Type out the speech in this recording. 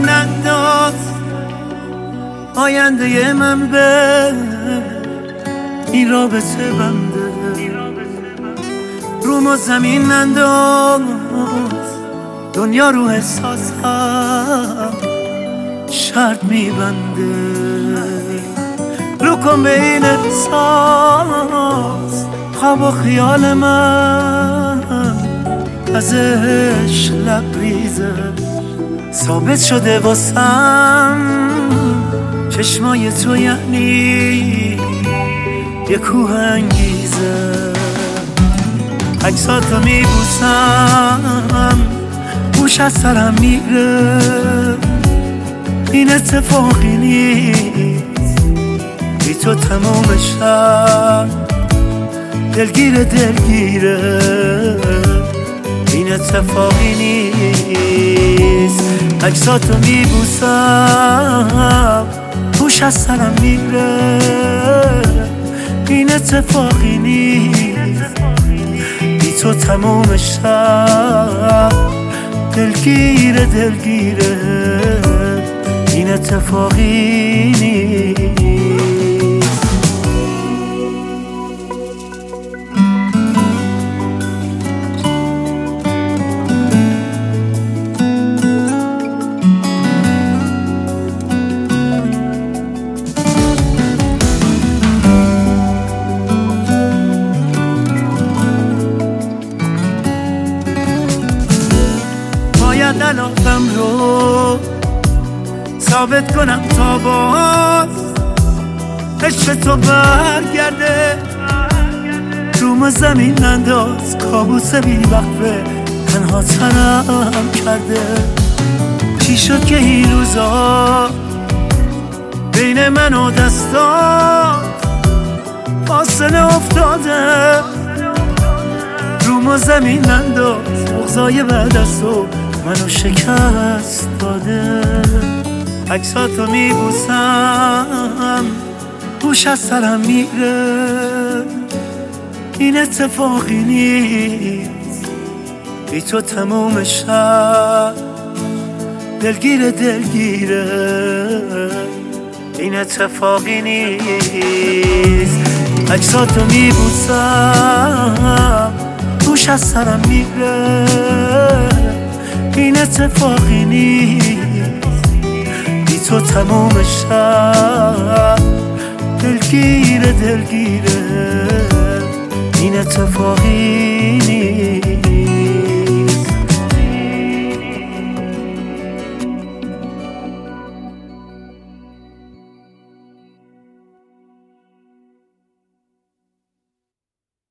زمین انداز آینده من به این رابطه بنده. روم و زمین انداز دنیا رو احساسم شرط میبنده. رو کن به این احساس خواب و خیال من ازش لبریزه ثابت شده واسم چشمای تو یعنی یه کوه انگیزه. عکساتو میبوسم گوش از سرم میره این اتفاقی نیست بی تو تموم شب دلگیره این اتفاقی نیست. عکساتو میبوسم گوش از سرم میره این اتفاقی نیست بی تو تموم شب دلگیره این اتفاقی نیست. باید علاقم رو ثابت کنم تا باز عشق تو برگرده. روم و زمین انداز کابوس بی وقفه تنها تنم کرده. چی شد که این روزا بین من و دستات فاصله افتاده. روم و زمین انداز بغضای بعد از تو منو شکست داده. عکساتو میبوسم گوش از سرم میره این اتفاقی نیست بی تو تموم شب دلگیره این اتفاقی نیست. عکساتو میبوسم گوش از سرم میره این اتفاقی نیست بی تو تموم شب دلگیره این اتفاقی